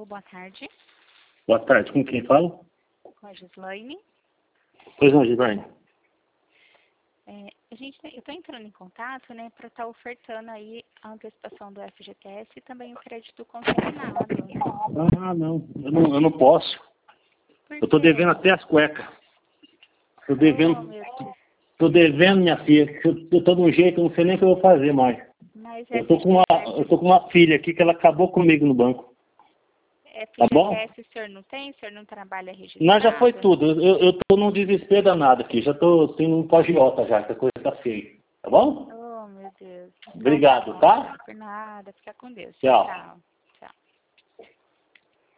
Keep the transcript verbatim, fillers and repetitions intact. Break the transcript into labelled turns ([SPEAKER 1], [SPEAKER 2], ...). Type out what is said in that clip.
[SPEAKER 1] Alô, boa tarde.
[SPEAKER 2] Boa tarde, com quem fala?
[SPEAKER 1] Com a Gislaine.
[SPEAKER 2] Pois não, Gislaine.
[SPEAKER 1] É, a gente, eu estou entrando em contato, né, para estar tá ofertando aí a antecipação do F G T S e também o crédito consignado.
[SPEAKER 2] Ah, não, eu não, eu não posso.
[SPEAKER 1] Por
[SPEAKER 2] Eu estou
[SPEAKER 1] quê?
[SPEAKER 2] devendo até as cuecas. Estou
[SPEAKER 1] Oh,
[SPEAKER 2] devendo,
[SPEAKER 1] meu Deus.
[SPEAKER 2] tô devendo, minha filha. Eu estou de um jeito, eu não sei nem o que eu vou fazer mais.
[SPEAKER 1] Mas
[SPEAKER 2] Eu estou com uma, eu tô com uma filha aqui que ela acabou comigo no banco. Tá bom?
[SPEAKER 1] F G T S o senhor não tem? O senhor não trabalha registrado?
[SPEAKER 2] Não, já foi tudo. Eu, eu tô num desespero danado aqui. Já tô tendo um pós-iota já, que a coisa tá feia. Tá bom?
[SPEAKER 1] Oh, meu Deus. Então,
[SPEAKER 2] Obrigado,
[SPEAKER 1] bom.
[SPEAKER 2] tá?
[SPEAKER 1] Por nada. Fica com Deus.
[SPEAKER 2] Tchau.
[SPEAKER 1] Tchau.